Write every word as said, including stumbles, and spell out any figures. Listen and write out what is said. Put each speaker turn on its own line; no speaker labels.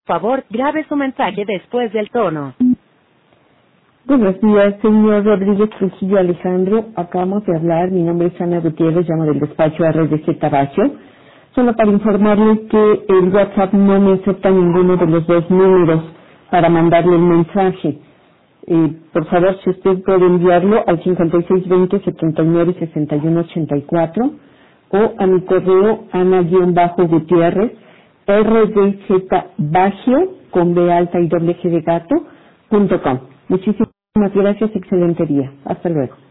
Por favor, grabe su mensaje después del tono.
Buenos días, señor Rodríguez Trujillo Alejandro. Acabamos de hablar. Mi nombre es Ana Gutiérrez, llamo del despacho R D C Tabacio. Solo para informarle que el WhatsApp no me acepta ninguno de los dos números para mandarle el mensaje. Eh, por favor, si usted puede enviarlo al cincuenta y seis veinte, setenta y nueve, sesenta y uno ochenta y cuatro o a mi correo ana-gutierrez rdz-bagio con B alta y doble G de gato punto com. Muchísimas gracias, excelente día. Hasta luego.